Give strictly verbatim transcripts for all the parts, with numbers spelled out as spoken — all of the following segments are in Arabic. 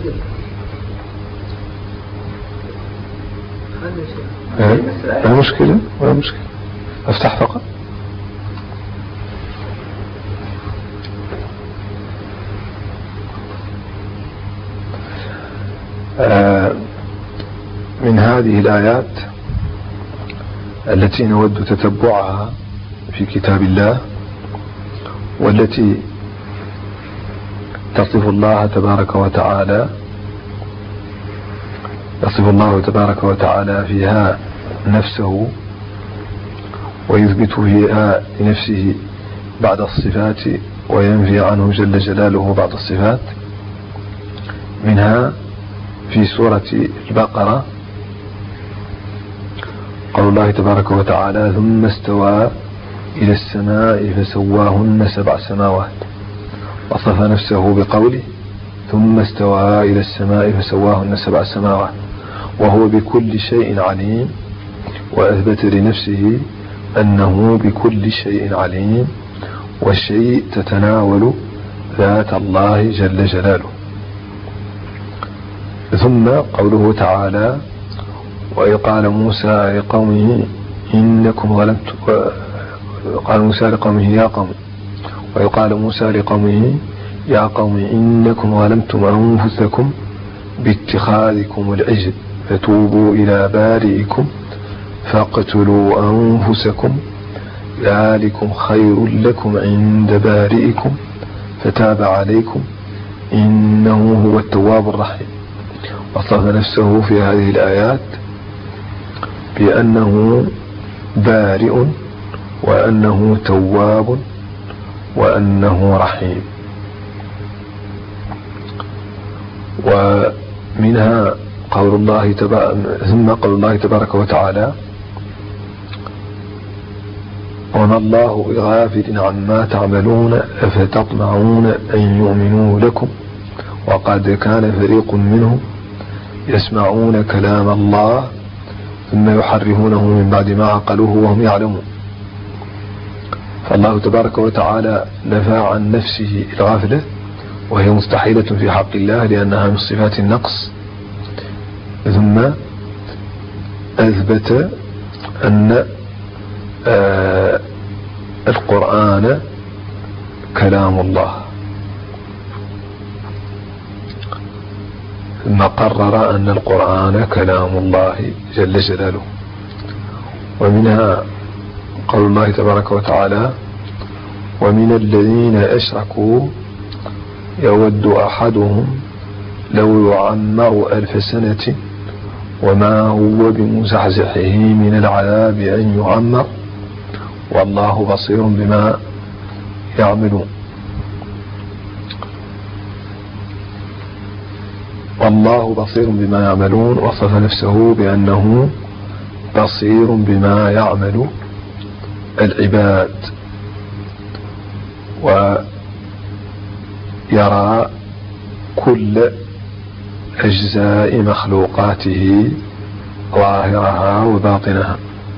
لا مشكلة ولا مشكلة، افتح فقط. آه من هذه الآيات التي نود تتبعها في كتاب الله، والتي تصف الله تبارك وتعالى يصف الله تبارك وتعالى فيها نفسه ويثبت فيها لنفسه بعض الصفات وينفي عنه جل جلاله بعض الصفات. منها في سورة البقرة قول الله تبارك وتعالى: ثم استوى إلى السماء فسواهن سبع سماوات، وصف نفسه بقوله: ثم استوى إلى السماء فسواهن سبع سماوات وهو بكل شيء عليم، وأثبت لنفسه أنه بكل شيء عليم، والشيء تتناول ذات الله جل جلاله. ثم قوله تعالى: وإذ قال موسى لقومه إنكم ظلمتم قال موسى لقومه يا قوم وإذ قال موسى لقومه يا قوم إنكم ظلمتم أنفسكم باتخاذكم العجل فتوبوا إلى بارئكم فاقتلوا أنفسكم ذلكم خير لكم عند بارئكم فتاب عليكم إنه هو التواب الرحيم. وصف نفسه في هذه الآيات بأنه بارئ وأنه تواب وأنه رحيم. ومنها قول الله تبارك ثم قول الله تبارك وتعالى: وما الله بغافل عما تعملون أفتطمعون أن يؤمنوا لكم وقد كان فريق منهم يسمعون كلام الله ثم يحرفونه من بعد ما عقلوه وهم يعلمون. فالله تبارك وتعالى نفى عن نفسه الغافلة، وهي مستحيلة في حق الله لأنها من صفات النقص، ثم أثبت أن آه القرآن كلام الله، ثم قرر أن القرآن كلام الله جل جلاله. ومنها قول الله تبارك وتعالى: ومن الذين أشركوا يود أحدهم لو يعمر ألف سنة وما هو بمزحزحه من العذاب أن يعمر والله بصير بما يعملون. والله بصير بما يعملون، وصف نفسه بأنه بصير بما يعمل العباد ويرى كل أجزاء مخلوقاته ظاهرها وباطنها.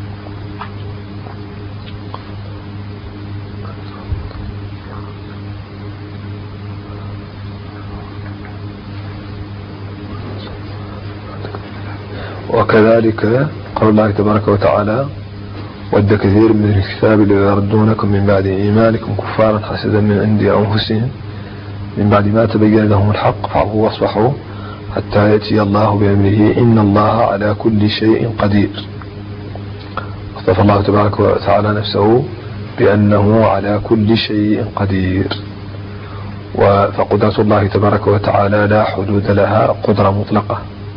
وكذلك قول الله تبارك وتعالى: ود كثير من الكتاب ليردونكم من بعد إيمانكم كفارا حسدا من عند أنفسهم من بعد ما تبين لهم الحق فاعفوا واصفحوا حتى يأتي الله بأمره إن الله على كل شيء قدير. وصف الله تبارك وتعالى نفسه بأنه على كل شيء قدير، فقدرة الله تبارك وتعالى لا حدود لها، قدرة مطلقة.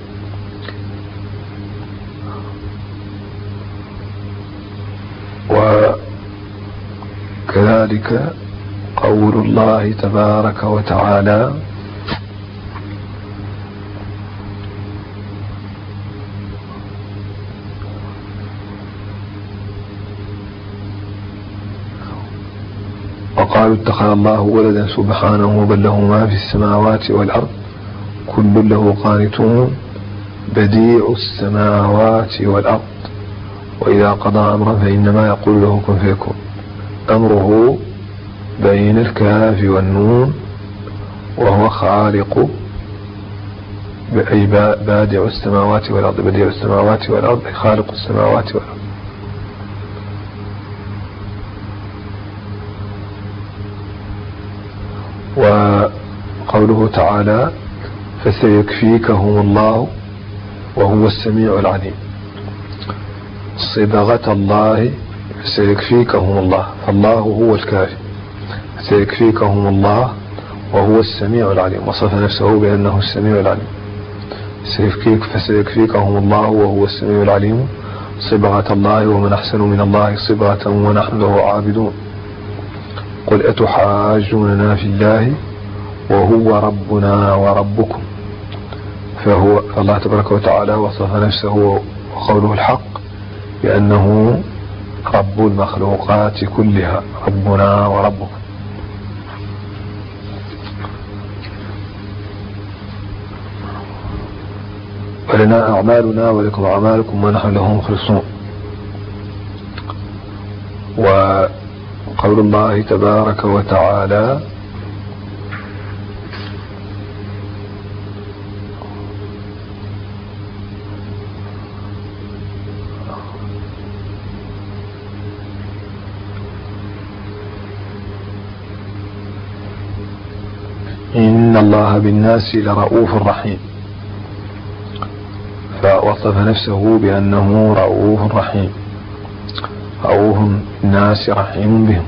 وكذلك قول الله تبارك وتعالى: وقالوا اتخذ الله ولدا سبحانه بل له ما في السماوات والأرض كل له قانتون بديع السماوات والأرض وإذا قضى أمرا فإنما يقول له كن فيكون. أمره بين الكاف والنون، وهو خالق أي بادع السماوات والأرض، بديع السماوات والأرض أي خالق السماوات والأرض. وقوله تعالى فسيكفيكهم الله وهو السميع العليم، صبغة الله سيكفيكهم الله، فالله هو الكافي، سيكفيكهم الله وهو السميع العليم، وصف نفسه بأنه السميع العليم. سيكفيك فسيكفيكهم الله وهو السميع العليم، صبغة الله ومن أحسن من الله صبغة ونحن له عابدون. قل أتحاجوننا في الله وهو ربنا وربكم، فهو الله تبارك وتعالى وصف نفسه وقوله الحق بأنه رب المخلوقات كلها، ربنا وربكم. ولنا أعمالنا ولكم أعمالكم ونحن له مخلصون. وقول الله تبارك وتعالى إن الله بالناس لرؤوف رحيم، فوصف نفسه بأنه رؤوف رحيم، رؤوف الناس رحيم بهم.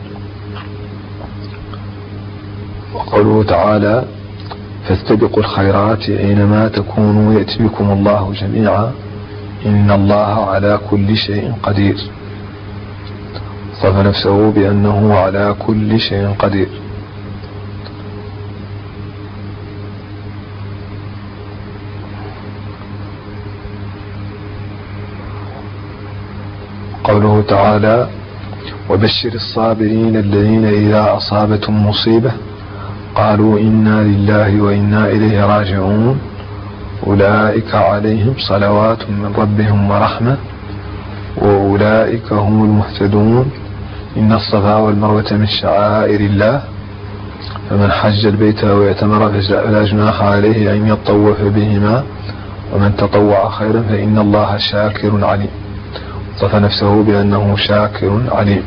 وقوله تعالى فاستبقوا الخيرات أينما تكونوا يأتي بكم الله جميعا إن الله على كل شيء قدير، وصف نفسه بأنه على كل شيء قدير. قوله تعالى وبشر الصابرين الذين إذا أصابتهم مصيبة قالوا إنا لله وإنا إليه راجعون أولئك عليهم صلوات من ربهم ورحمة وأولئك هم المهتدون. إن الصفا والمروة من شعائر الله فمن حج البيت واعتمر فلا جناح عليه أن يطوف بهما ومن تطوع خيرا فإن الله شاكر عليم، وصف نفسه بأنه شاكر عليم.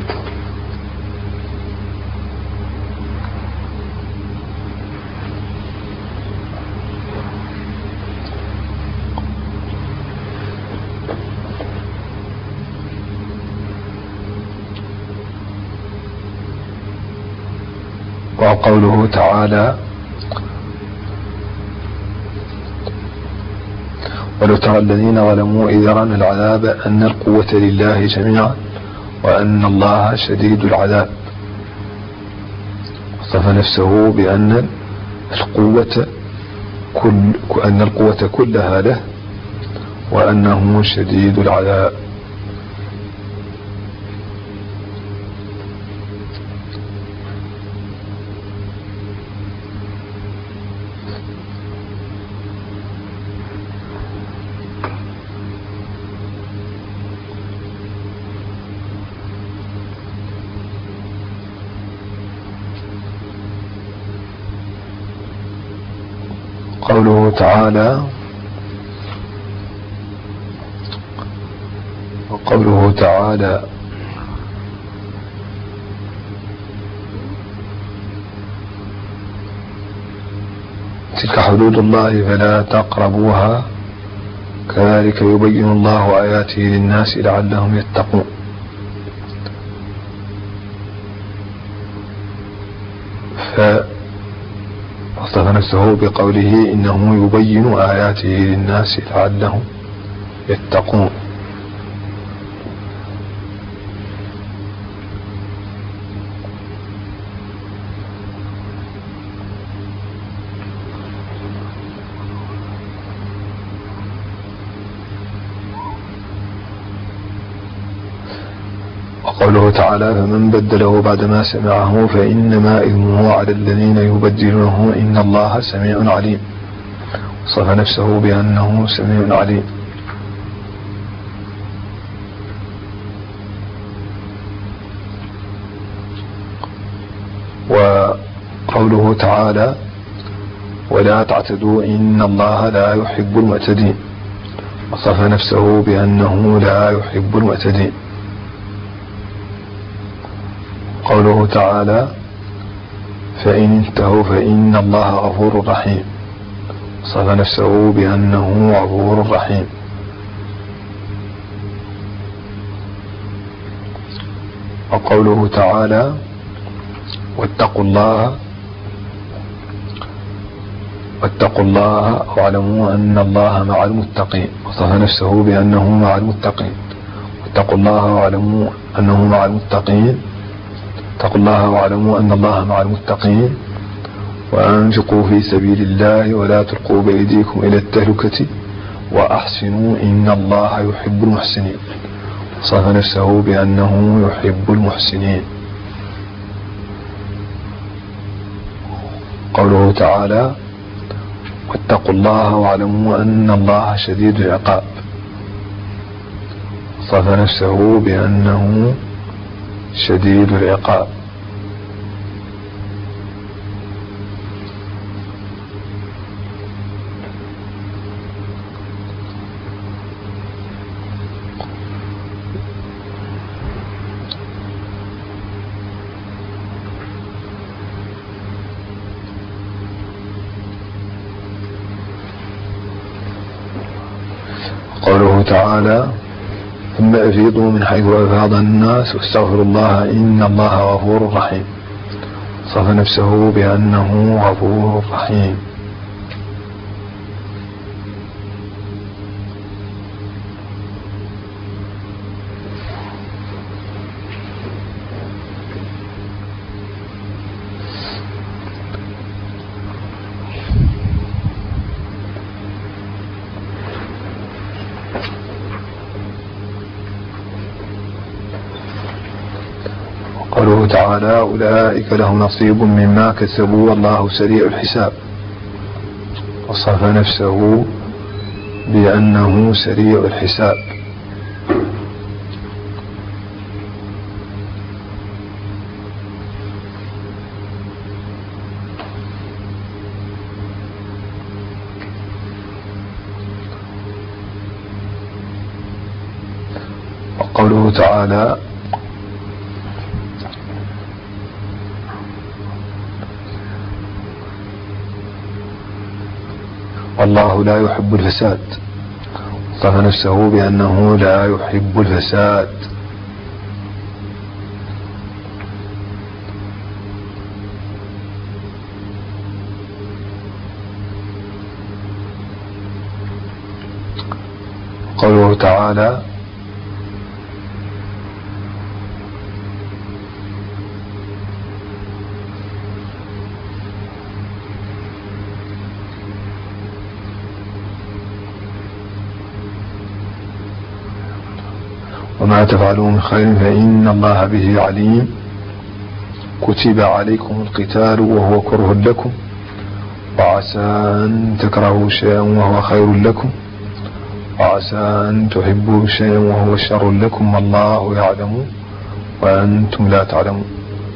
وقوله تعالى ولو ترى الذين ظلموا إذ يرون العذاب أن القوة لله جميعا وأن الله شديد العذاب، وصف نفسه بأن القوة كل أن القوة كلها له وأنه شديد العذاب. قوله تعالى وقوله تعالى تلك حدود الله فلا تقربوها كذلك يبين الله آياته للناس لعلهم يتقون. فوصف نفسه بقوله إنه يبين آياته للناس لعلهم يتقون. وقوله تعالى فمن بدله بعدما سمعه فإنما إثمه على الذين يبدلونه إن الله سميع عليم، وصف نفسه بأنه سميع عليم. وقوله تعالى ولا تعتدوا إن الله لا يحب المعتدين، وصف نفسه بأنه لا يحب المعتدين. قوله تعالى فإن انتهوا فإن الله غفور رحيم، وصف نفسه بأنه غفور رحيم. وقوله تعالى واتقوا الله واتقوا الله واعلموا أن الله مع المتقين، وصف نفسه بأنه مع المتقين. واتقوا الله واعلموا أنه مع المتقين اتقوا الله واعلموا أن الله مع المتقين. وأنفقوا في سبيل الله ولا تلقوا بأيديكم إلى التهلكة وأحسنوا إن الله يحب المحسنين، وصف نفسه بأنه يحب المحسنين. قوله تعالى واتقوا الله واعلموا أن الله شديد العقاب، وصف نفسه بأنه شديد العقاب. قوله تعالى ثم أفيضوا من حيث أفاض الناس واستغفروا الله إن الله غفور رحيم، صف نفسه بأنه غفور رحيم. قوله تعالى أولئك لهم نصيب مما كسبوا والله سريع الحساب، وصف نفسه بأنه سريع الحساب. وقوله تعالى والله لا يحب الفساد، وصف نفسه بأنه لا يحب الفساد. قوله تعالى وما تفعلوا من خير فإن الله به عليم، كتب عليكم القتال وهو كره لكم وعسى أن تكرهوا شيئا وهو خير لكم وعسى أن تحبوا شيئا وهو شر لكم والله يعلم وأنتم لا تعلمون.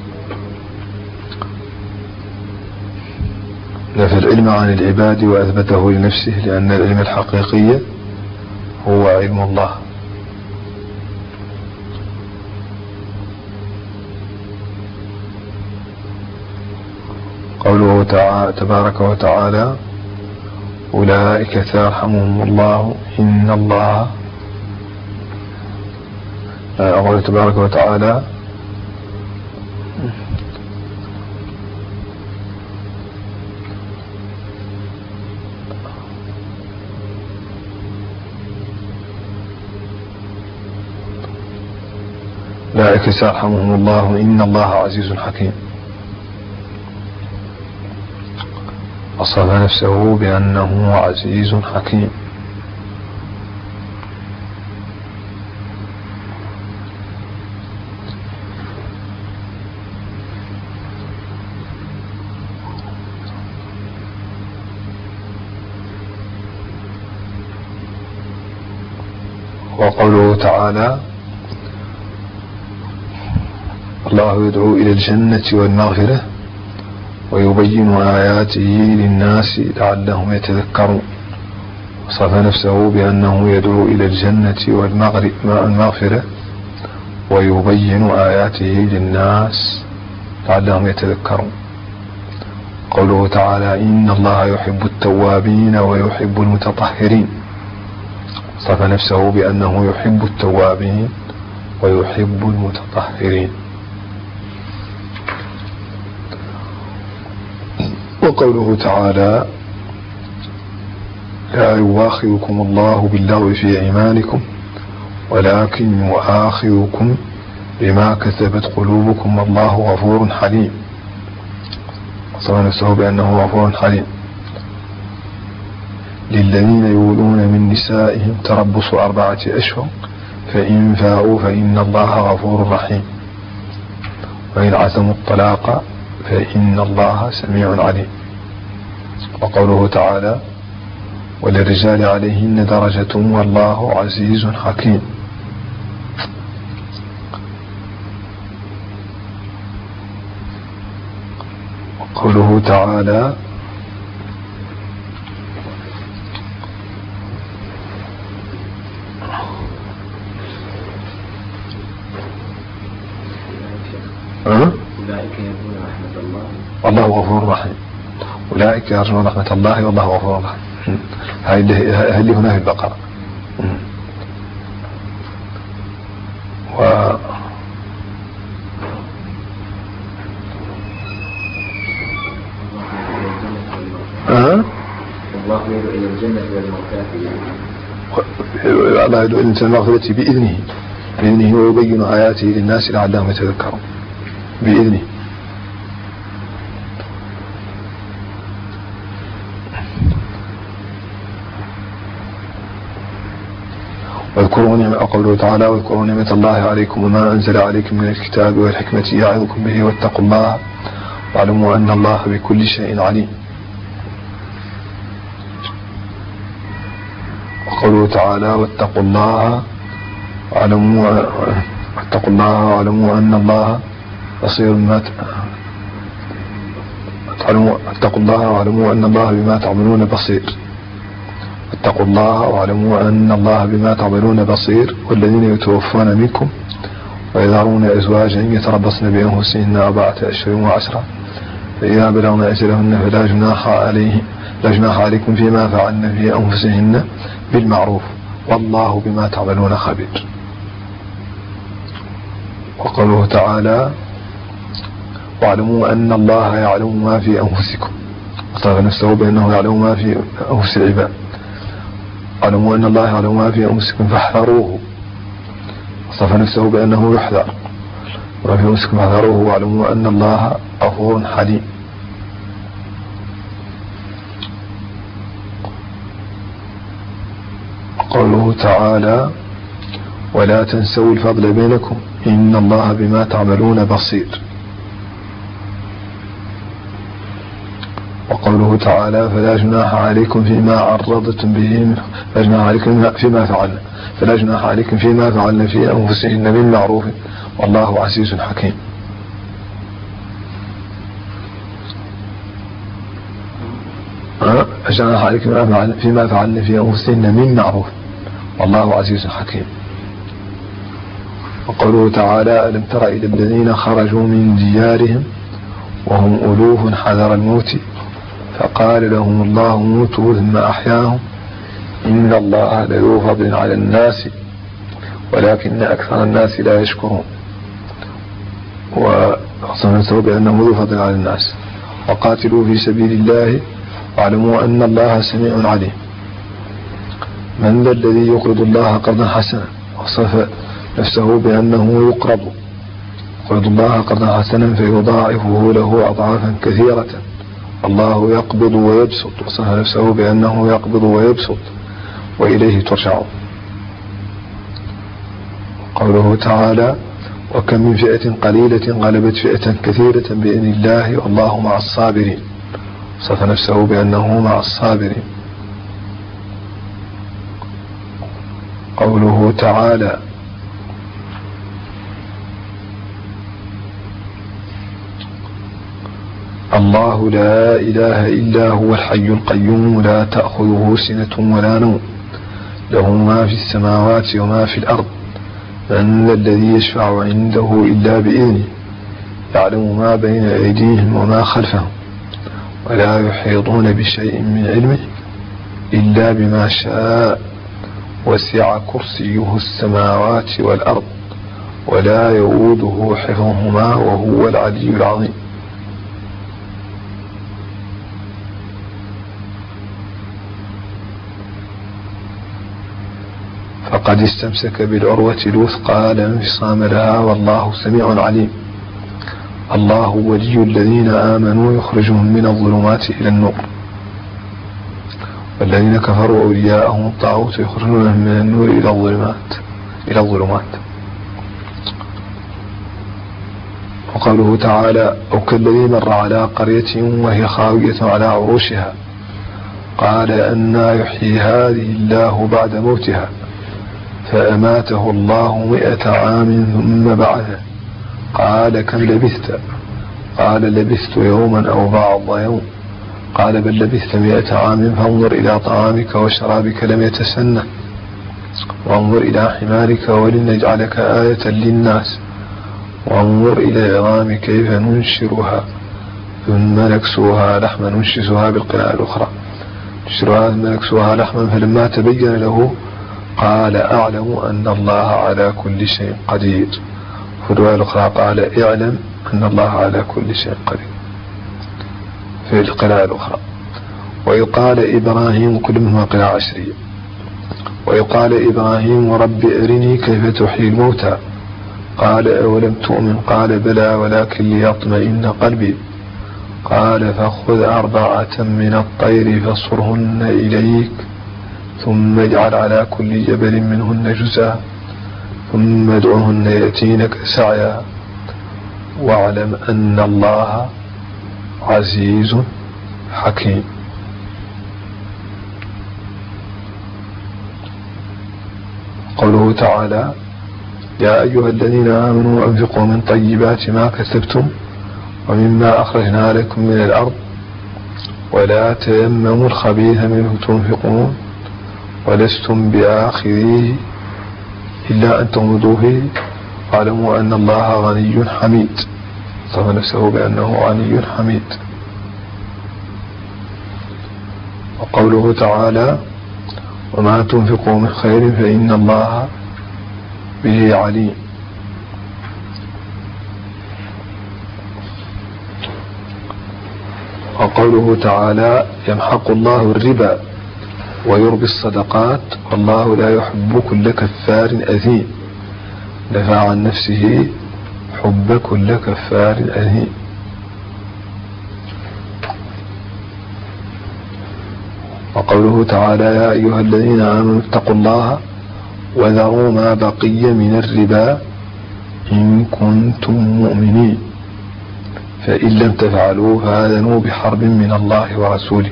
نفى العلم عن العباد وأثبته لنفسه، لأن العلم الحقيقي هو علم الله. قوله تعالى تبارك وتعالى أولئك سيرحمهم الله إن الله قوله تبارك وتعالى أولئك سيرحمهم الله إن الله عزيز حكيم، وصف نفسه بأنه عزيز حكيم. وقوله تعالى الله يدعو إلى الجنة والمغفرة ويبين آياته للناس لعلهم يتذكرون. وصف نفسه بأنه يدعو إلى الجنة والمغفرة ويبين آياته للناس لعلهم يتذكرون. قوله تعالى إن الله يحب التوابين ويحب المتطهرين. صف نفسه بأنه يحب التوابين ويحب المتطهرين. وقوله تعالى لا يواخذكم الله باللغو في أيمانكم ولكن يؤاخذكم بما كسبت قلوبكم والله غفور حليم. وصف نفسه بأنه غفور حليم. للذين يولون من نسائهم تربص أربعة أشهر فإن فاءوا فإن الله غفور رحيم وإن عزموا الطلاق فإن الله سميع عليم. وقوله تعالى وللرجال عليهن درجة والله عزيز حكيم. وقوله تعالى أولئك يرجون رحمة الله والله غفور رحيم. أولئك يرجون رحمة الله والله غفور رحيم. هاي اللي هنا في البقرة. و الله يدعو إلى الجنة والمغفرة. الله يدعو إلى المغفرة بإذنه بإذنه ويبين آياته للناس لعلهم يتذكرون بإذنه. واذكروا نعمة قوله تعالى واذكروا نعمة الله عليكم وما أنزل عليكم من الكتاب والحكمة يعظكم به واتقوا الله واعلموا أن الله بكل شيء عليم. وقوله تعالى واتقوا الله واعلموا واتقوا الله واعلموا أن الله بصير بما اتقوا الله واعلموا أن الله بما تعملون بصير. اتقوا الله واعلموا أن الله بما تعملون بصير. والذين يتوفون منكم ويذرون أزواجا يتربصن بأنفسهن أربعة أشهر وعشرة فإذا بلغن أجلهن فلا جناح عليه لا جناح عليكم فيما فعلن في أنفسهن بالمعروف والله بما تعملون خبير. وقوله تعالى واعلموا أن الله يعلم ما في أنفسكم. وصف نفسه بأنه يعلم ما في أنفس العباد. واعلموا أن الله يعلم ما في أنفسكم فاحذروه. وصف نفسه بأنه يحذر ما في أنفسكم فاحذروه واعلموا أن الله غفور حليم. قوله تعالى ولا تنسوا الفضل بينكم إن الله بما تعملون بصير. وقوله تعالى فلا جناح عليكم فيما عرضتم به فلا جناح عليكم فيما فعلنا فلا جناح عليكم فيما فعلنا في أنفسهن بالمعروف والله عزيز حكيم. جناح عليكم فيما فعلنا في أنفسهن من معروف والله عزيز حكيم. وقوله تعالى ألم تر إلى الذين خرجوا من ديارهم وهم ألوف حذر الموت فقال لهم الله موتوا ثم أحياهم إن الله لذو فضل على الناس ولكن أكثر الناس لا يشكرون. وصنعوا بأنه ذو فضل على الناس. وقاتلوا في سبيل الله واعلموا أن الله سميع عليم. من ذا الذي يقرض الله قرضا حسنا. وصف نفسه بأنه يقرض يقرض الله قرضا حسنا فيضاعفه له أضعافا كثيرة الله يقبض ويبسط. وصف نفسه بأنه يقبض ويبسط وإليه ترجعون. قوله تعالى وكم من فئة قليلة غلبت فئة كثيرة بإذن الله والله مع الصابرين. وصف نفسه بأنه مع الصابرين. قوله تعالى الله الله لا إله إلا هو الحي القيوم لا تأخذه سنة ولا نوم له ما في السماوات وما في الأرض من ذا الذي يشفع عنده إلا بإذنه يعلم ما بين أيديهم وما خلفهم ولا يحيطون بشيء من علمه إلا بما شاء وسع كرسيه السماوات والأرض ولا يؤوده حفظهما وهو العلي العظيم. فقد استمسك بالعروة الوثقى لا انفصام لها والله سميع عليم. الله ولي الذين آمنوا يخرجهم من الظلمات إلى النور والذين كفروا أولياءهم الطاغوت يخرجونهم من النور إلى الظلمات إلى الظلمات. وقوله تعالى أو كالذي مر على قرية وهي خاوية على عروشها قال أنى يحيي هذه الله بعد موتها فأماته الله مئة عام ثم بعثه قال كم لبثت قال لبثت يوما أو بعض يوم قال بل لبثت مئة عام فانظر إلى طعامك وشرابك لم يتسنه وانظر إلى حمارك ولنجعلك آية للناس وانظر إلى العظام كيف ننشرها ثم نكسوها لحما ننشزها بالقراءة الأخرى ننشرها ثم نكسوها لحما فلما تبين له قال أعلم أن الله على كل شيء قدير. في الرواية الأخرى قال اعلم أن الله على كل شيء قدير في القراءة الأخرى. ويقال إبراهيم كل منهما قراءة عشرية. ويقال إبراهيم رب أرني كيف تحيي الموتى قال أولم تؤمن قال بلى ولكن ليطمئن قلبي قال فخذ أربعة من الطير فاصرهن إليك ثم اجعل على كل جبل منهن جزءا ثم ادعهن يأتينك سعيا واعلم أن الله عزيز حكيم. قوله تعالى يا أيها الذين آمنوا أنفقوا من طيبات ما كسبتم ومما أخرجنا لكم من الأرض ولا تيمموا الخبيث منه تنفقون ولستم بآخذيه إلا أن تغمضوا فيه واعلموا أن الله غني حميد. صف نفسه بأنه غني حميد. وقوله تعالى وما تنفقوا من خير فإن الله به عليم. وقوله تعالى يمحق الله الربا ويربي الصدقات والله لا يحب كل كفار أثيم. نفى عن نفسه حب كل كفار أثيم. وقوله تعالى يا أيها الذين آمنوا اتقوا الله وذروا ما بقي من الربا إن كنتم مؤمنين فإن لم تفعلوا فآذنوا بحرب من الله ورسوله.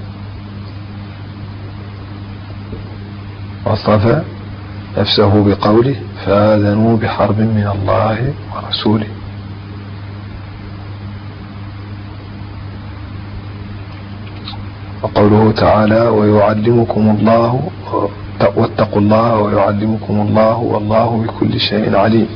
وصف نفسه بقوله فآذنوا بحرب من الله ورسوله. وقوله تعالى ويعلمكم الله واتقوا الله ويعلمكم الله والله بكل شيء عليم.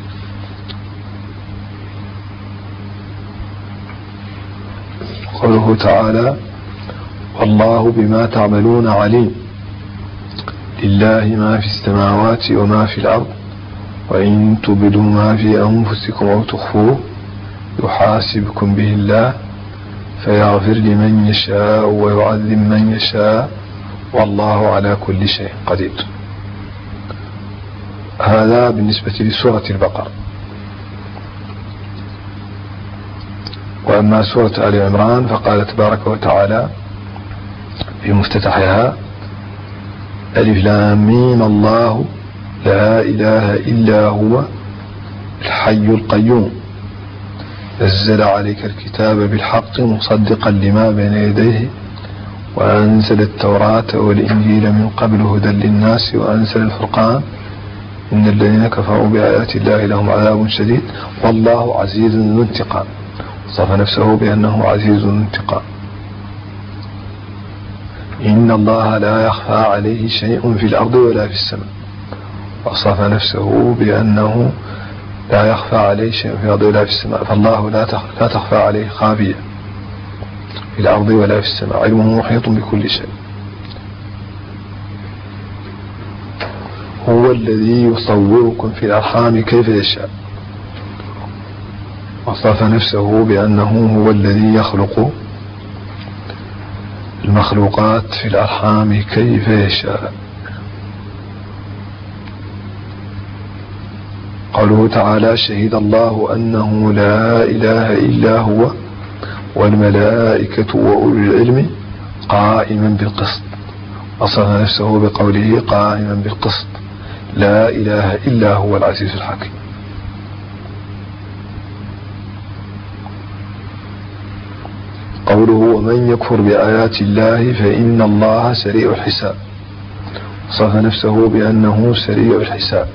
قوله تعالى والله بما تعملون عليم لله ما في السماوات وما في الأرض وإن تبدوا ما في أنفسكم أو تخفوه يحاسبكم به الله فيغفر لمن يشاء ويعذب من يشاء والله على كل شيء قدير. هذا بالنسبة لسورة البقرة. وأما سورة آل عمران فقال تبارك وتعالى في مفتتحها ألف لام ميم الله لا إله إلا هو الحي القيوم نزل عليك الكتاب بالحق مصدقا لما بين يديه وأنزل التوراة والإنجيل من قبل هدى للناس وأنزل الفرقان إن الذين كفروا بآيات الله لهم عذاب شديد والله عزيز ذو انتقام. وصف نفسه بأنه عزيز انتقام. إن الله لا يخفى عليه شيء في الأرض ولا في السماء، وصف نفسه بأنه لا يخفى عليه شيء في الأرض ولا في السماء، فالله لا تخفى عليه خافية في الأرض ولا في السماء، علمه محيط بكل شيء. هو الذي يصوركم في الأرحام كيف يشاء، وصف نفسه بأنه هو الذي يخلق المخلوقات في الأرحام كيف يشاء. قوله تعالى: شهد الله أنه لا إله إلا هو والملائكة وأولو العلم قائما بالقسط، وصف نفسه بقوله قائما بالقسط لا إله إلا هو العزيز الحكيم. قوله: ومن يكفر بآيات الله فإن الله سريع الحساب، وصف نفسه بأنه سريع الحساب.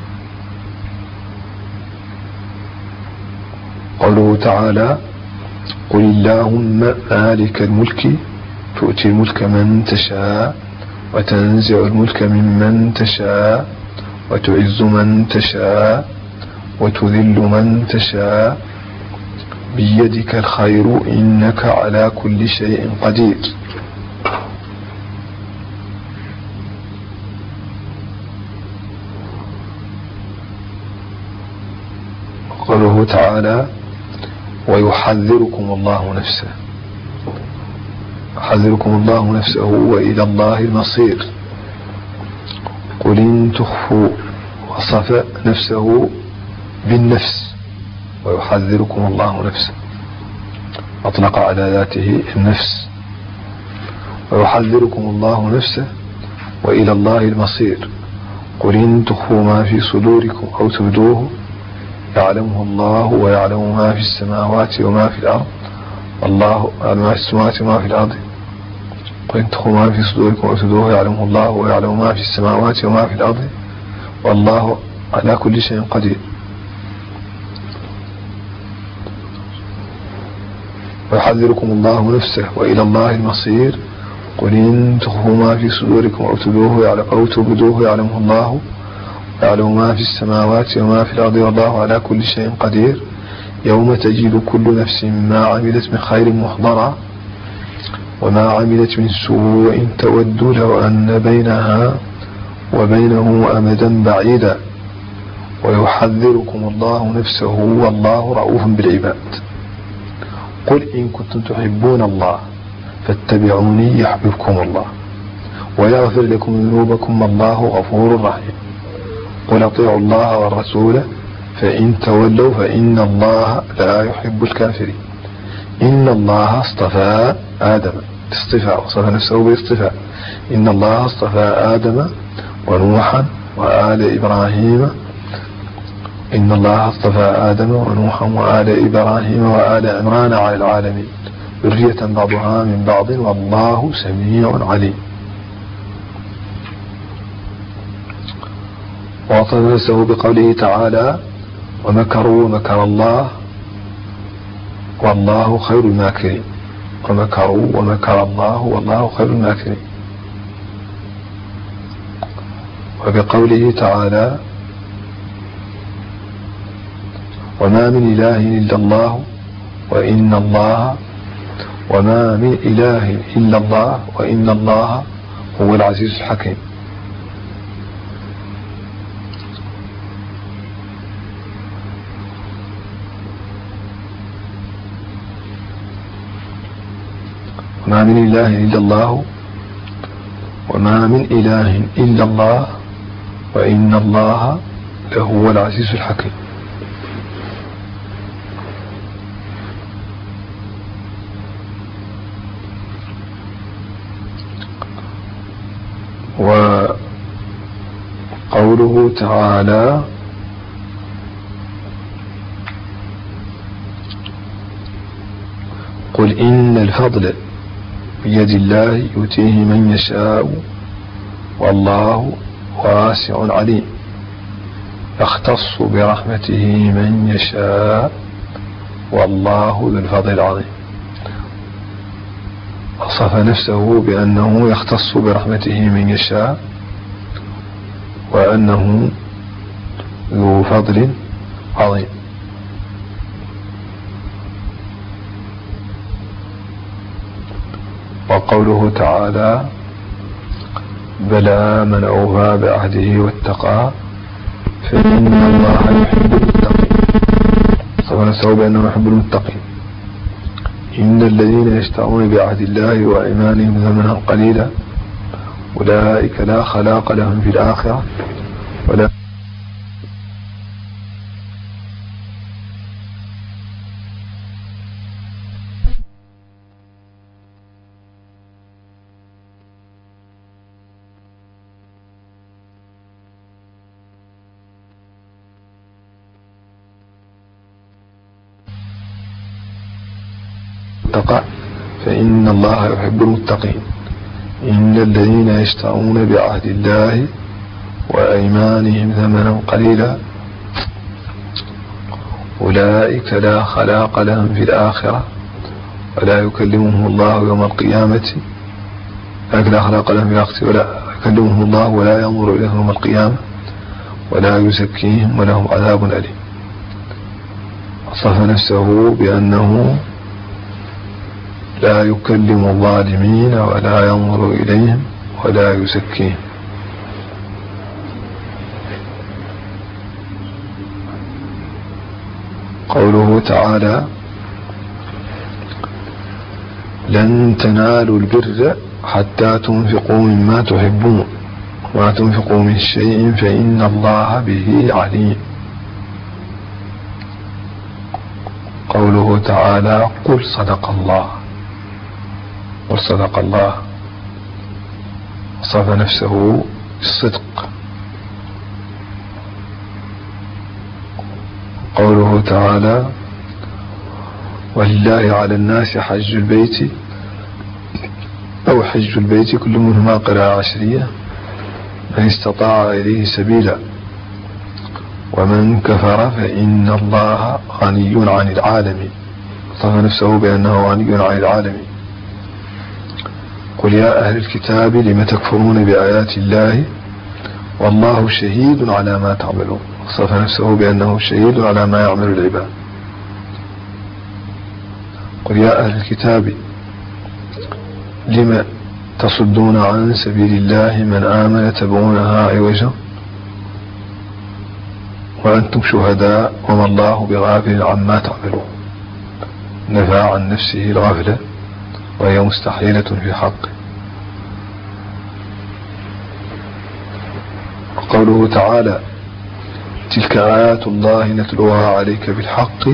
قوله تعالى: قل اللهم مالك الملك تؤتي الملك من تشاء وتنزع الملك ممن تشاء وتعز من تشاء وتذل من تشاء بيدك الخير إنك على كل شيء قدير. قوله تعالى: ويحذركم الله نفسه، يحذركم الله نفسه وإلى الله المصير. قل إن تخفوا، وصف نفسه بالنفس ويحذركم الله نفسه، أطلق على ذاته النفس. ويحذركم الله نفسه وإلى الله المصير. قل إن تخفوا ما في صدوركم أو تبدوه يعلمه الله ويعلم ما في السماوات وما في الأرض والله ما في السماوات وما في الأرض. قل إن تخفوا ما في صدوركم أو تبدوه يعلمه الله ويعلم ما في السماوات وما في الأرض والله على كل شيء قدير. ويحذركم الله نفسه وإلى الله المصير. قل إن تخفوا ما في صدوركم أو تبدوه يعلم أو تبدوه يعلمه الله يعلم ما في السماوات وما في الأرض والله على كل شيء قدير. يوم تجد كل نفس ما عملت من خير محضرا وما عملت من سوء تود لو أن بينها وبينه أمدا بعيدا. ويحذركم الله نفسه والله رؤوف بالعباد. قل إن كنتم تحبون الله فاتبعوني يحببكم الله ويغفر لكم ذنوبكم والله غفور رحيم. قل اطيعوا الله والرسول فإن تولوا فإن الله لا يحب الكافرين. إن الله اصطفى آدم، اصطفاء، وصف نفسه باصطفاء. إن الله اصطفى آدم ونوحا وآل إبراهيم. إن الله اصطفى آدم ونوحا وآل إبراهيم وآل عمران على العالمين ذرية بعضها من بعض والله سميع عليم. ووصف نفسه بقوله تعالى: ومكروا ومكر الله والله خير الماكرين. ومكروا ومكر الله والله خير الماكرين. وبقوله تعالى: وما من إله إلا الله وإن الله وما من إله إلا الله وإن الله هو العزيز الحكيم. وما من إله إلا الله وما من إله إلا الله وإن الله لهو العزيز الحكيم. وقوله تعالى: قل إن الفضل بيد الله يؤتيه من يشاء والله واسع عليم. يختص برحمته من يشاء والله ذو الفضل العظيم. وصف نفسه بأنه يختص برحمته من يشاء، وأنه ذو فضل عظيم. وقوله تعالى بلى من أوفى بعهده واتقى فإن الله يحب المتقين. وصف نفسه بأنه يحب المتقين. إن الذين يشترون بعهد الله وأيمانهم ثمنا قليلا أولئك لا خلاق لهم في الآخرة ولا فإن الله يحب المتقين. إن الذين يشترون بعهد الله وأيمانهم ثمنا قليلا أولئك لا خلاق لهم في الآخرة ولا يكلمهم الله يوم القيامة لا خلاق لهم في الآخرة ولا يكلمهم الله ولا ينظر إليهم يوم القيامة ولا يزكيهم ولهم عذاب أليم. وصف نفسه بأنه لا يكلم الظالمين ولا ينظر إليهم ولا يزكيهم. قوله تعالى لن تنالوا البر حتى تنفقوا مما تحبون وما تنفقوا من شيء فإن الله به عليم. قوله تعالى قل صدق الله قل صدق الله. وصف نفسه بالصدق. قوله تعالى ولله على الناس حج البيت أو حج البيت كل منهما قراءة عشرية من استطاع إليه سبيلا ومن كفر فإن الله غني عن العالمين. وصف نفسه بأنه غني عن العالمين. قل يا أهل الكتاب لم تكفرون بآيات الله والله شهيد على ما تعملون. وصف نفسه بأنه شهيد على ما يعمل العباد. قل يا أهل الكتاب لم تصدون عن سبيل الله من آمن تبغونها عوجا وأنتم شهداء وما الله بغافل عما تعملون. نفى عن نفسه الغفلة وهي مستحيلة في حقه. قوله تعالى تلك آيات الله نتلوها عليك بالحق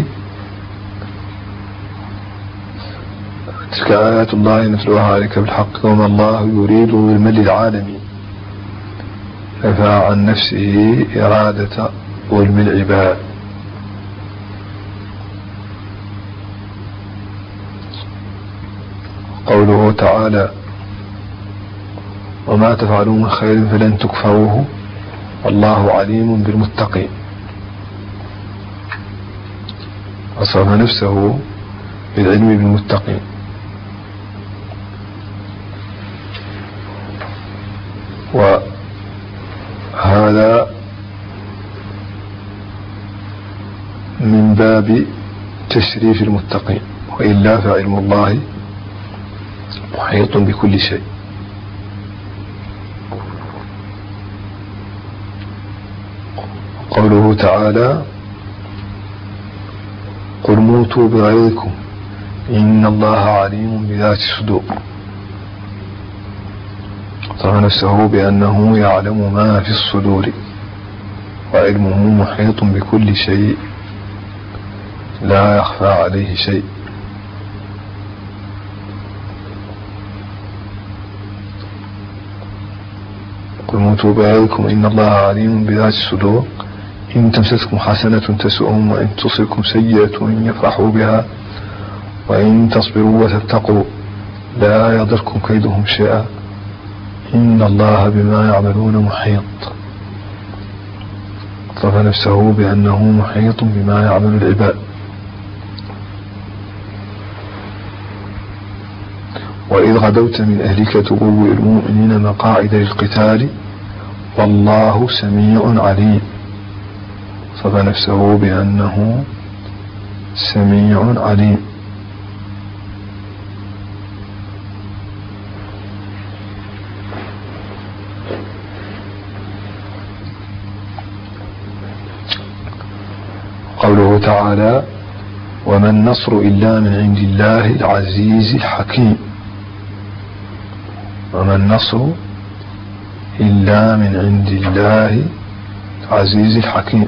تلك آيات الله نتلوها عليك بالحق وما الله يريد ظلما للعالمين. نفى عن نفسه إرادة ظلم العباد. قوله تعالى وما تفعلوا من خير فلن تكفروه والله عليم بالمتقين. وصف نفسه بالعلم بالمتقين. وهذا من باب تشريف المتقين وإلا فعلم الله محيط بكل شيء. قوله تعالى قل موتوا بغيظكم إن الله عليم بذات الصدور. وصف نفسه بأنه يعلم ما في الصدور وعلمه محيط بكل شيء لا يخفى عليه شيء. قل موتوا بغيظكم إن الله عليم بذات الصدور إن تمسسكم حسنة تسؤهم وإن تصبكم سيئة يفرحوا بها وإن تصبروا وتتقوا لا يضركم كيدهم شيئا إن الله بما يعملون محيط. وصف نفسه بأنه محيط بما يعمل العباد. وإذ غدوت من أهلك تبوئ المؤمنين مقاعد للقتال والله سميع عليم. وصف نفسه بأنه سميع عليم. قوله تعالى وما النصر إلا من عند الله العزيز الحكيم. وما النصر إلا من عند الله العزيز الحكيم.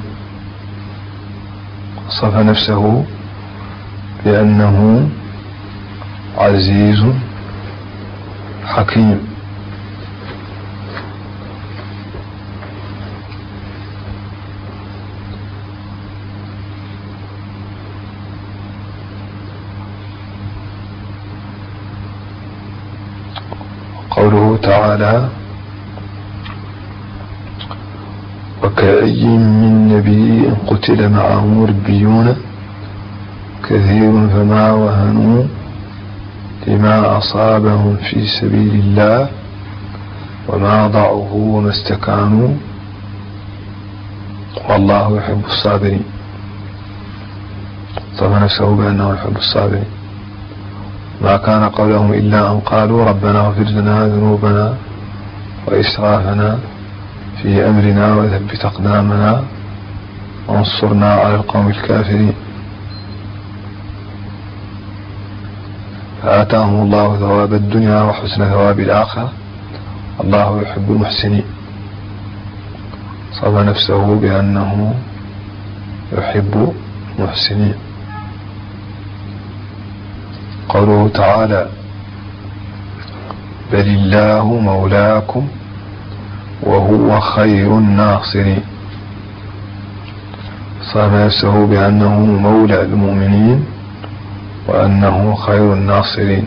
وصف نفسه بأنه عزيز حكيم. قوله تعالى وكأي من نبي قتل معه ربيون كثير فما وهنوا لما أصابهم في سبيل الله وما ضعفوا وما استكانوا والله يحب الصابرين. صف نفسه بأنه يحب الصابرين. ما كان قولهم إلا أن قالوا ربنا اغفر لنا ذنوبنا وإسرافنا في أمرنا وثبت أقدامنا وانصرنا على القوم الكافرين. فآتاهم الله ثواب الدنيا وحسن ثواب الآخرة الله يحب المحسنين. صف نفسه بأنه يحب المحسنين. قوله تعالى بل الله مولاكم وهو خير الناصرين. صف نفسه بأنه مولى المؤمنين وأنه خير الناصرين.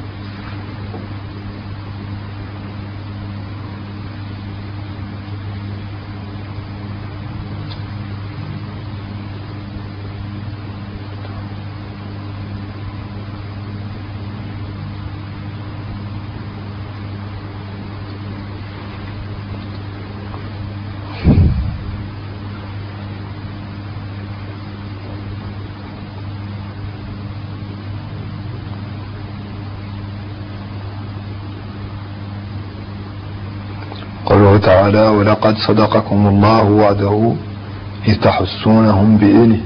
قوله تعالى ولقد صدقكم الله وعده إذ تحسونهم بإذنه.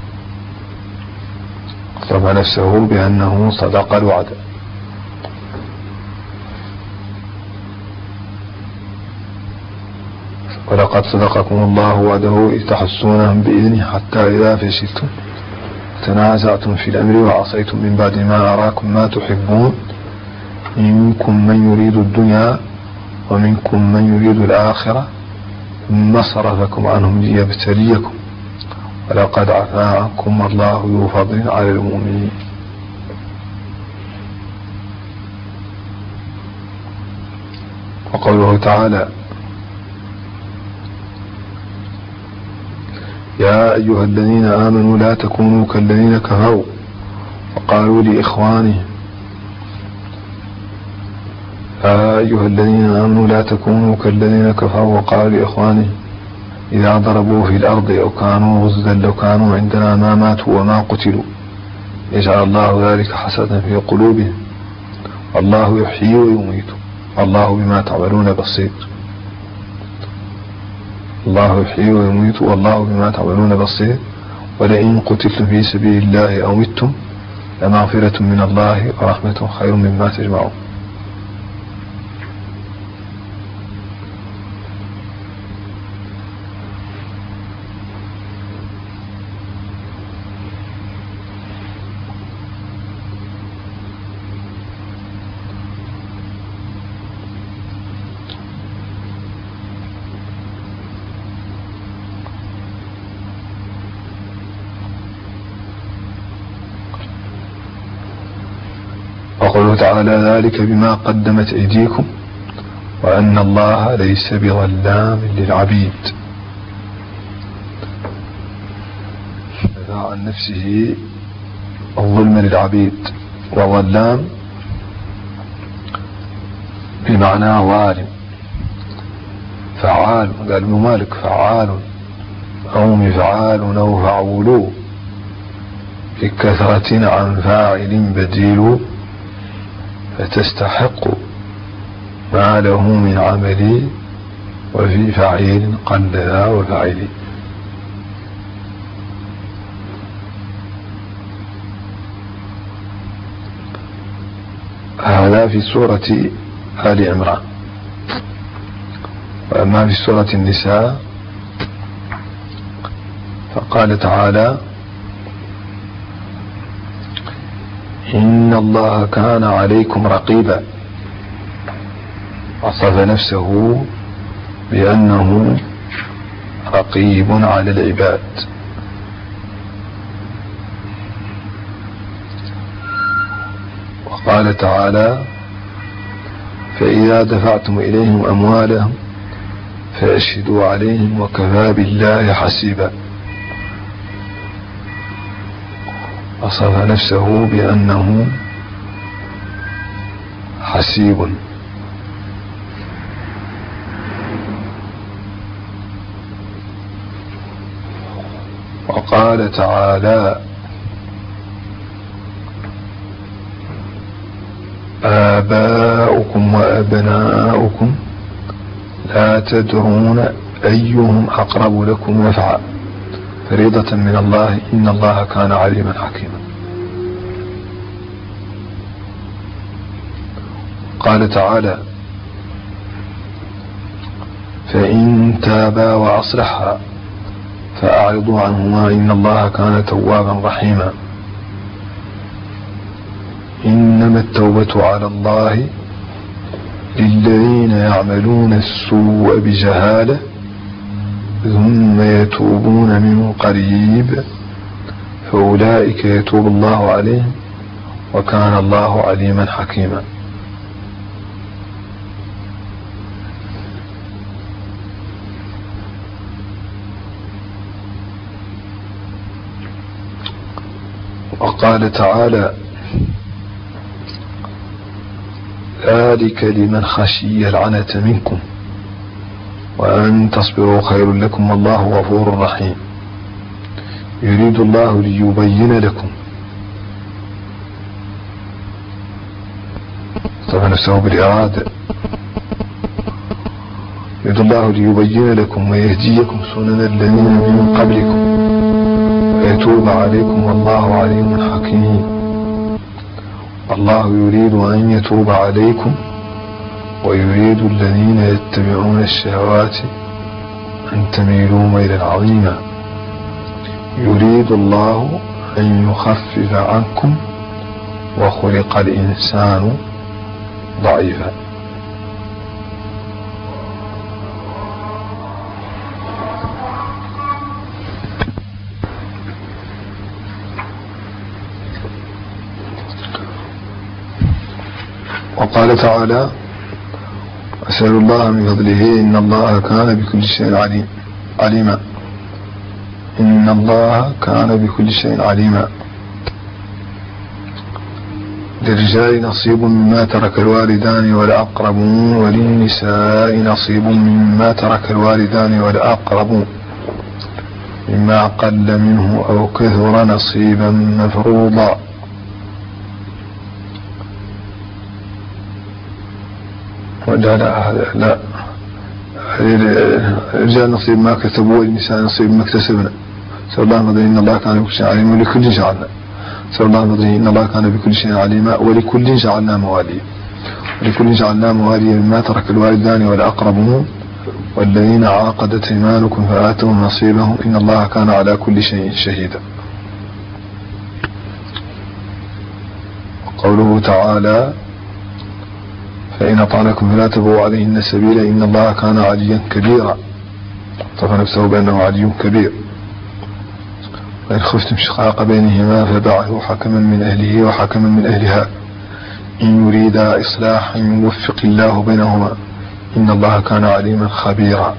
صف نفسه بأنه صدق الوعد. ولقد صدقكم الله وعده إذ تحسونهم بإذنه حتى إذا فشلتم تنازعتم في الأمر وعصيتم من بعد ما أراكم ما تحبون منكم من يريد الدنيا ومنكم من يريد الآخرة ثم صرفكم عنهم ليبتليكم ولقد عفا عنكم الله ذو فضل على المؤمنين. وقوله تعالى يا أيها الذين آمنوا لا تكونوا كالذين كفروا وقالوا لإخوانهم يا أيها الذين آمنوا لا تكونوا كالذين كفروا وقالوا لإخوانهم إذا ضربوا في الأرض أو كانوا غزا لو كانوا عندنا ما ماتوا وما قتلوا يجعل الله ذلك حسرة في قلوبهم والله يحيي ويميت والله بما تعملون بصير. الله يحيي ويميت والله بما تعملون بصير. ولئن قتلتم في سبيل الله أو متم لمغفرة من الله ورحمة خير مما تجمعون. وقوله تعالى ذلك بما قدمت أيديكم وأن الله ليس بظلام للعبيد. نفى عن نفسه الظلم للعبيد. وظلام بمعنى ظالم. فعال، قال ابن مالك فعال أو مفعال أو فعول، بكثرة عن فاعل بديل، فتستحق ما له من عمل، وفي فعيل قل ذا وفعيل. هذا في سورة آل عمران. وأما في سورة النساء فقال تعالى: إن الله كان عليكم رقيبا، وصف نفسه بأنه رقيب على العباد. وقال تعالى: فإذا دفعتم إليهم أموالهم فأشهدوا عليهم وكفى بالله حسيبا. وصف نفسه بأنه حسيب. وقال تعالى: آباؤكم وأبناؤكم لا تدرون أيهم أقرب لكم نفعا فريضة من الله إن الله كان عليما حكيما. قال تعالى: فإن تابا وأصلحا فأعرضوا عنهما إن الله كان توابا رحيما. إنما التوبة على الله للذين يعملون السوء بجهالة ثم يتوبون من قريب فأولئك يتوب الله عليهم وكان الله عليما حكيما. وقال تعالى: ذلك لمن خشي العنة منكم وأن تصبروا خير لكم والله غفور رحيم. يريد الله ليبين لكم، طبعا نفسه بالإرادة، يريد الله ليبين لكم ويهديكم سنن الذين من قبلكم ويتوب عليكم والله عليم حكيم. الله يريد أن يتوب عليكم ويريد الذين يتبعون الشهوات أن تميلوا ميلا عظيما. يريد الله أن يخفف عنكم وخلق الإنسان ضعيفا. وقال تعالى: أسأل الله من فضله إن الله كان بكل شيء عليم عليما إن الله كان بكل شيء عليما. للرجال نصيب مما ترك الوالدان والأقربون وللنساء نصيب مما ترك الوالدان والأقربون مما قل منه أو كثر نصيبا مفروضا. لا لا لا الرجال نصيب ما كسبوا والنساء نصيب ما اكتسبنا. سأل الله فضله إن الله كان بكل شيء عليما ولكل جعلنا سأل الله فضله إن الله كان بكل شيء عليما ولكل جعلنا مواليا ولكل جعلنا مواليا مما ترك الوالدان والأقربون والذين عاقدت أيمانكم فآتوهم نصيبهم إن الله كان على كل شيء شهيدا. وقوله تعالى: فإن أطعنكم فلا تبغوا عليهن سبيلا إن الله كان عليا كبيرا. وصف نفسه بأنه علي كبير. وإن خفتم شقاق بينهما فبعثوا حكما من أهله وحكما من أهلها إن يريدا إصلاحا يوفق الله بينهما إن الله كان عليما خبيرا.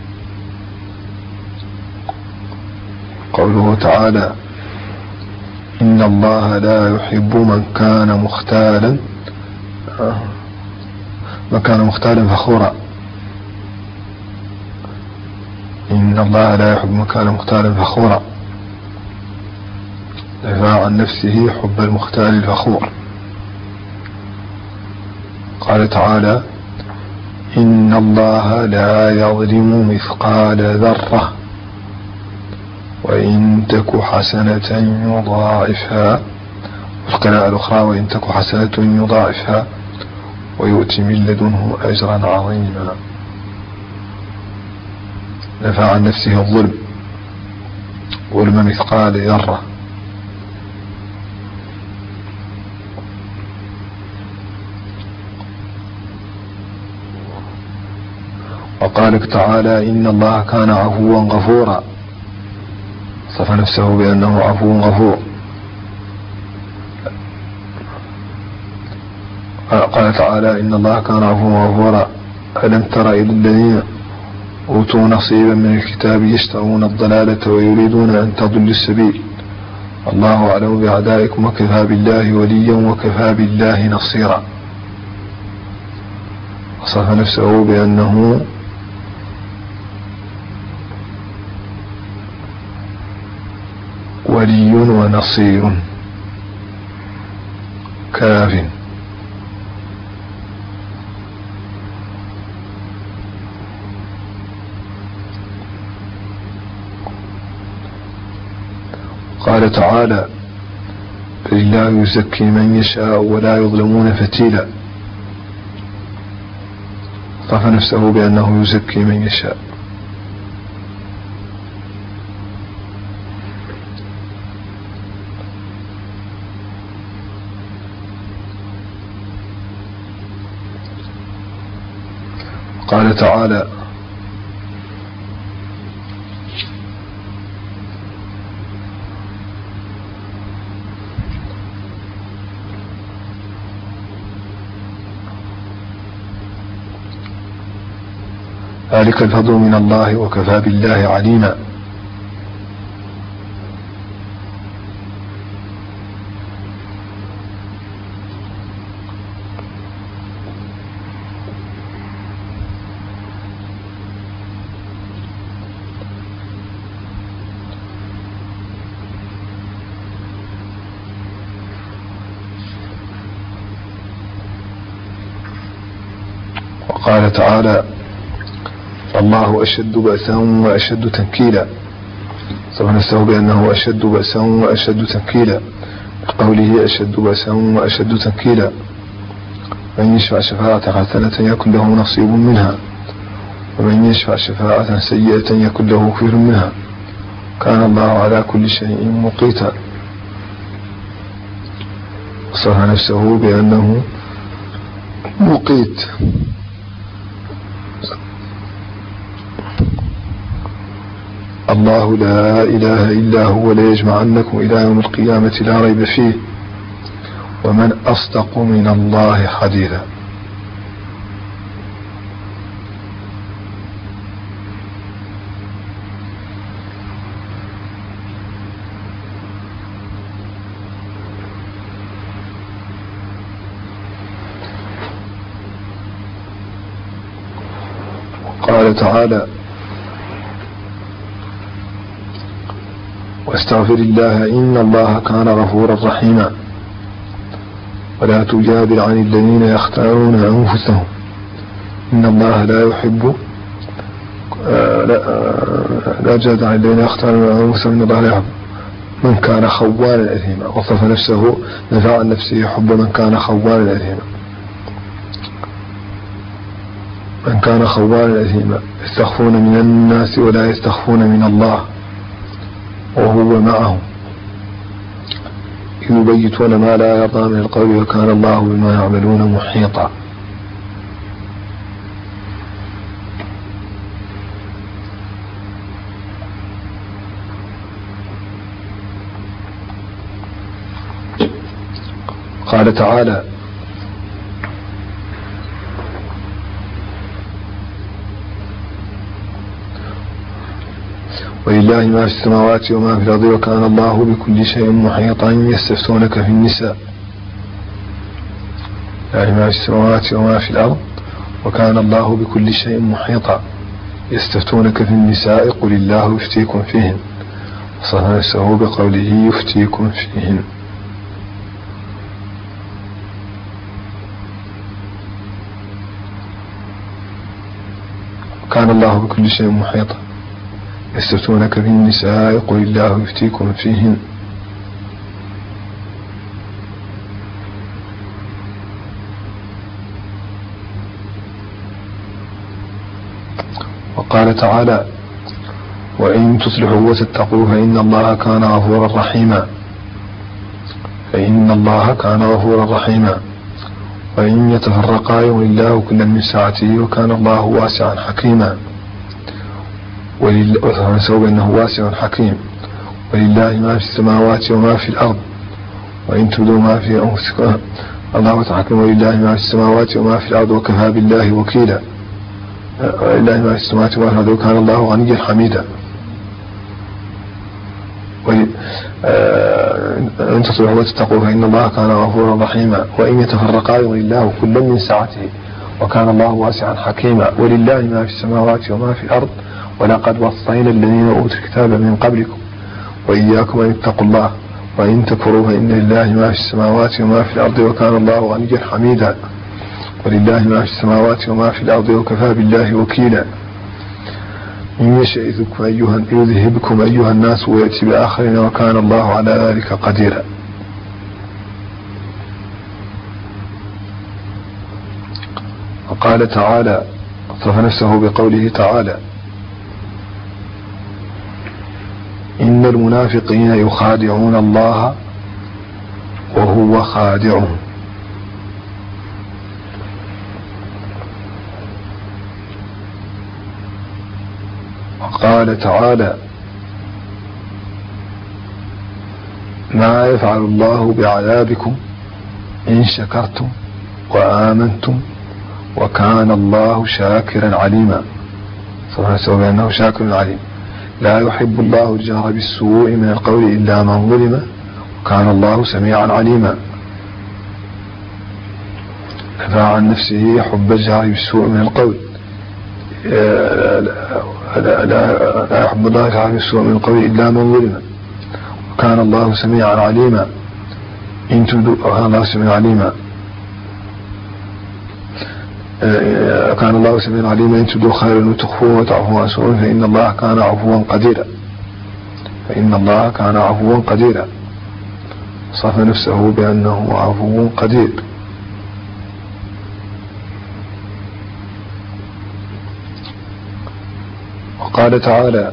قوله تعالى: إن الله لا يحب من كان مختالا من كان مختالا فخورا. إن الله لا يحب من كان مختالا فخورا، دفاع عن نفسه حب المختال الفخور. قال تعالى: إن الله لا يظلم مثقال ذرة وإن تك حسنة يضاعفها. القراءة الأخرى: وإن تك حسنة يضاعفها ويؤتي من لدنه أجرا عظيما. نفى عن نفسه الظلم، ظلم مثقال ذرة. وقال تعالى: إن الله كان عفوا غفورا، صف نفسه بأنه عفو غفور. قال تعالى: إن الله كان عفوا غفورا. ألم تر إلى الذين أوتوا نصيبا من الكتاب يشترون الضلالة ويريدون أن تضلوا السبيل، الله أعلم بأعدائكم وكفى بالله وليا وكفى بالله نصيرا. وصف نفسه بأنه ولي ونصير كاف. قال تعالى: فلله يزكي من يشاء ولا يظلمون فتيلا. صف نفسه بأنه يزكي من يشاء. قال تعالى: ذلك الفضل من الله وكفى بالله عليما. وقال تعالى: الله أشد بأسا وأشد تنكيلا. صف نفسه بأنه أشد بأسا وأشد تنكيلا، بقوله أشد بأسا وأشد تنكيلا. من يشفع شفاعة حسنة يكن له نصيب منها، ومن يشفع شفاعة سيئة يكن له كفر منها، كان الله على كل شيء مقيتا. صف نفسه بأنه مقيت. الله لا إله إلا هو ليجمعنكم إلى يوم القيامة لا ريب فيه، ومن أصدق من الله حديثا. قال تعالى: واستغفر الله إن الله كان غفورا رحيما، ولا تجادل عن الذين يختارون أنفسهم إن الله لا يحب آه لا, آه لا جادل عن الذين يختارون أنفسهم إن الله لا يحب من كان خوانا أثيما. وصف نفسه نفع عن نفسه حب من كان خوانا أثيما. من كان خوانا أثيما يستخفون من الناس ولا يستخفون من الله وهو معهم يبيتون ما لا يرضى من القول وكان الله بما يعملون محيطا. قال تعالى: ولله ما في السماوات وما في الأرض وكان الله بكل شيء محيطا يستفتونك في النساء. لله ما في السماوات وما في الأرض وكان الله بكل شيء محيطا يستفتونك في النساء قل الله يفتيكم فيهن. وصف نفسه بقوله يفتيكم فيهن. وكان الله بكل شيء محيطا يستفتونك في النساء قل الله يفتيكم فيهن. وقال تعالى وإن تصلحوا وتتقوا فإن الله كان غفورا رحيما فإن الله كان غفورا رحيما وإن يتفرقا يغن الله كلا من سعته وكان الله واسعا حكيما. ولله إنه واسع حكيم. ولله ما في السماوات وما في الأرض وإن تبدوا ما في أنفسكم الله وتحكم. ولله ما في السماوات وما في الأرض وكفى بالله وكيلا. ولله ما في السماوات وما في الأرض وكان الله غنيا حميدا. وإن تصلحوا وتتقوا فإن الله كان غفورا رحيما وإن يتفرقا يغني الله كلا من سعته وكان الله واسعا حكيما. ولله ما في السماوات وما في الأرض ولقد وصينا الذين أوتوا الكتاب من قبلكم وإياكم أن اتقوا الله وإن تكفروا فإن لله ما في السماوات وما في الأرض وكان الله غنيا حميدا. ولله ما في السماوات وما في الأرض وكفى بالله وكيلا. إن يشأ يذهبكم أيها, يذهبكم أيها الناس ويأتي بآخرين وكان الله على ذلك قديرا. وقال تعالى وصف نفسه بقوله تعالى إن المنافقين يخادعون الله وهو خادعهم. وقال تعالى ما يفعل الله بعذابكم إن شكرتم وآمنتم وكان الله شاكرا عليما. سبحانه بأنه شاكر عليم. لا يحب الله الجهر بالسوء من القول إلا من ظلم وكان الله سميعا عليما. نفى عن نفسه حب الجهر بالسوء من القول. لا, لا, لا يحب الله الجهر بالسوء من القول إلا من ظلم وكان الله سميعا عليما. إن تبدوا وكان الله سميعا عليما. كان الله سميعا عليما. إن تبدوا خيرا وتخفوه وتعفوا عن سوء فإن الله كان عفوا قديرا. فإن الله كان عفوا قديرا. صف نفسه بأنه عفو قدير. وقال تعالى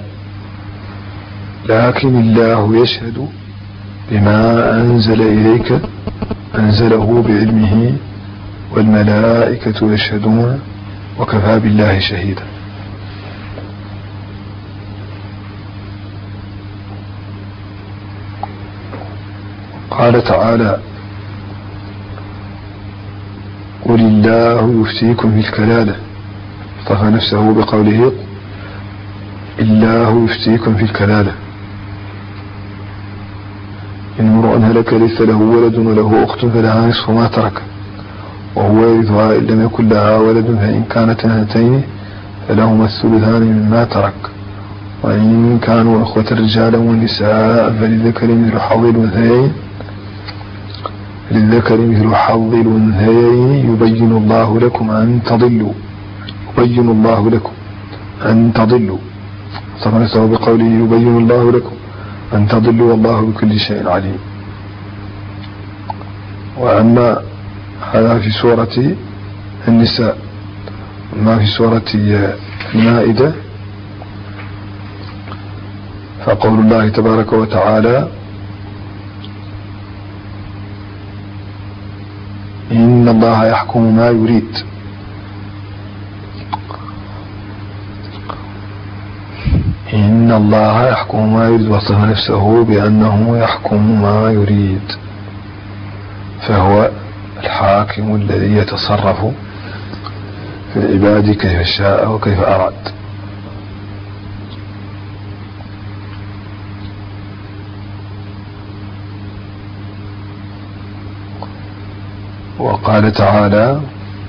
لكن الله يشهد بما أنزل إليك أنزله بعلمه والملائكة يشهدون وكفى بالله شهيدا. قال تعالى قل الله يفتيكم في الكلالة. اصطفى نفسه بقوله الله يفتيكم في الكلالة. إن امرؤ هلك ليس له ولد وله أخت فلها نصف ما ترك وهو يرثها إن لم يكن لها ولد فإن كانت اثنتين فلهما الثلثان مما ترك وإن كانوا إخوة رجالا ونساء فللذكر مثل حظ الأنثيين للذكر مثل حظ الأنثيين يبين الله لكم أن تضلوا يبين الله لكم أن تضلوا. صفى نفسه بقوله يبين الله لكم أن تضلوا والله بكل شيء عليم. وأما هذا في سورة النساء. أما في سورة المائدة فقول الله تبارك وتعالى إن الله يحكم ما يريد. إن الله يحكم ما يريد. وصف نفسه بأنه يحكم ما يريد فهو الحاكم الذي يتصرف في العباد كيف شاء وكيف أراد. وقال تعالى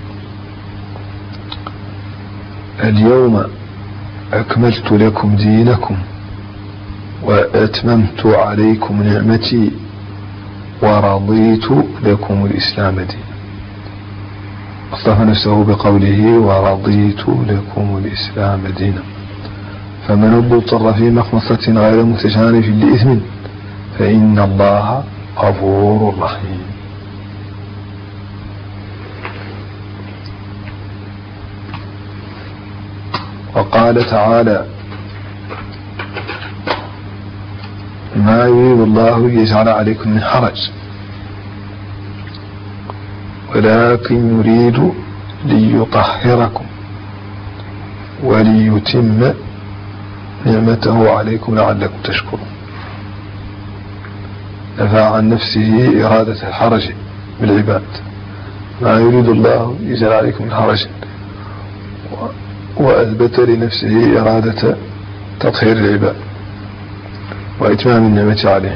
اليوم أكملت لكم دينكم وأتممت عليكم نعمتي ورضيت لكم الإسلام دينا. اصطفى نفسه بقوله ورضيت لكم الإسلام دينا. فمن اضطر في مخمصة غير متجانف لإثم فإن الله غفور رحيم. وقال تعالى ما يريد الله يجعل عليكم من حرج ولكن يريد ليطهركم وليتم نعمته عليكم لعلكم تشكرون. نفى عن نفسه إرادة الحرج بالعباد. ما يريد الله يجعل عليكم من حرج وأثبت لنفسه إرادة تطهير العباد وإتمام النعمة عليهم.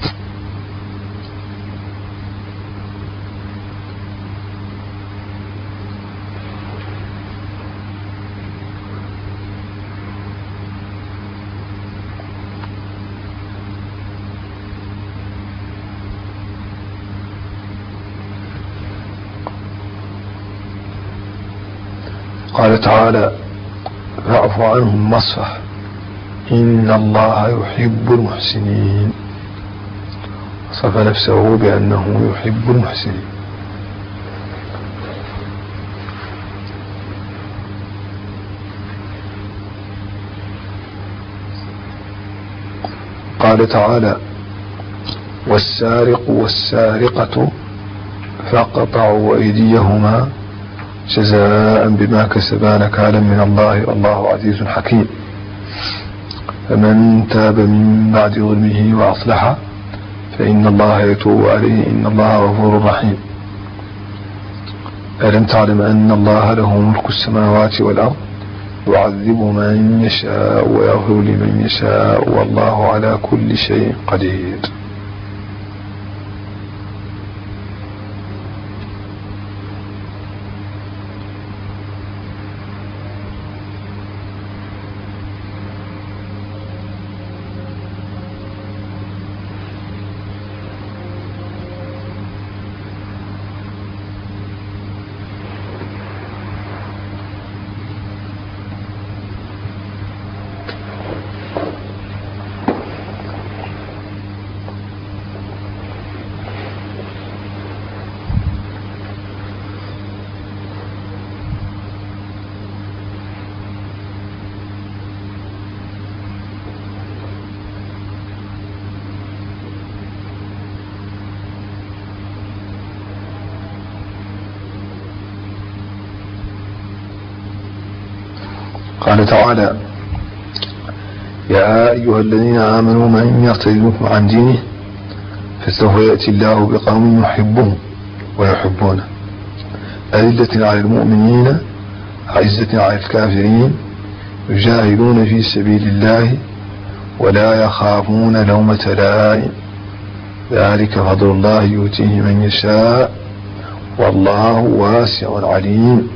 قال تعالى فاعف عنهم واصفح إن الله يحب المحسنين. وصف نفسه بأنه يحب المحسنين. قال تعالى والسارق والسارقة فاقطعوا أيديهما جزاء بما كسبا نكالا من الله والله عزيز حكيم. فمن تاب من بعد ظلمه وأصلح فإن الله يتوب عليه إن الله غفور رحيم. ألم تعلم أن الله له ملك السماوات والأرض يعذب من يشاء ويغفر لمن يشاء والله على كل شيء قدير. قال تعالى يا أيها الذين آمنوا من يرتد منكم عن دينه فسوف يأتي الله بقوم يحبهم ويحبونه أذلة على المؤمنين عزة على الكافرين يجاهدون في سبيل الله ولا يخافون لومة لائم ذلك فضل الله يؤتيه من يشاء والله واسع عليم.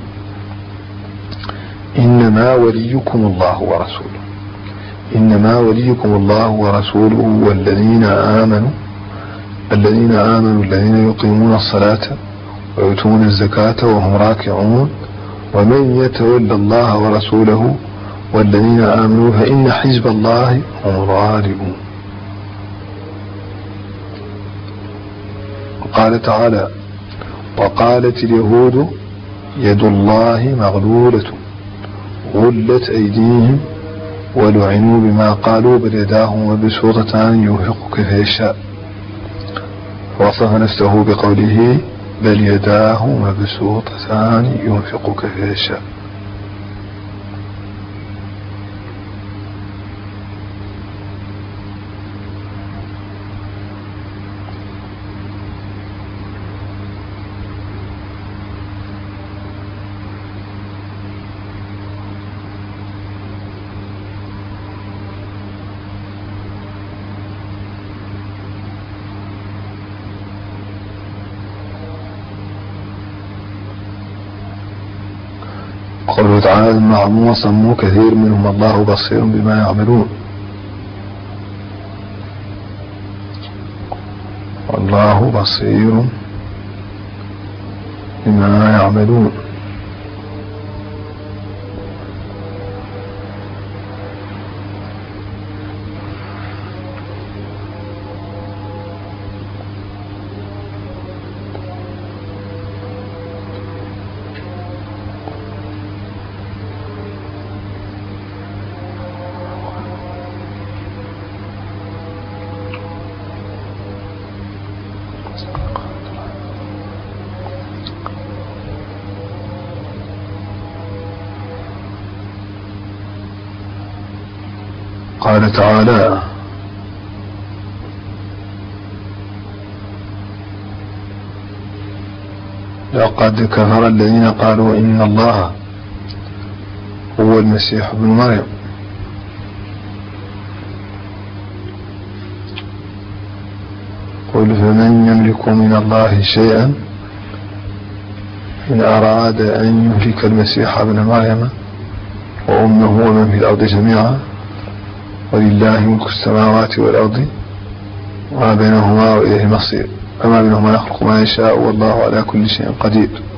إنما وليكم الله ورسوله إنما وليكم الله ورسوله والذين آمنوا الذين آمنوا الذين يقيمون الصلاة ويؤتون الزكاة وهم راكعون ومن يتولى الله ورسوله والذين آمنوا فإن حزب الله هم الغالبون. قال تعالى وقالت اليهود يد الله مغلولة غلت أيديهم ولعنوا بما قالوا بل يداه مبسوطتان ينفق كيف يشاء. وصف نفسه بقوله بل يداه مبسوطتان ينفق كيف يشاء. قوله تعالى ثم عموا وصموا كثير منهم الله بصير بما يعملون. والله بصير بما يعملون. قال تعالى لقد كفر الذين قالوا إن الله هو المسيح ابن مريم قل فمن يملك من الله شيئا إن أراد أن يهلك المسيح ابن مريم وأمه ومن في الأرض جميعا ولله ملك السماوات والأرض وما بينهما وإليه المصير وما بينهما يخلق ما يشاء والله على كل شيء قدير.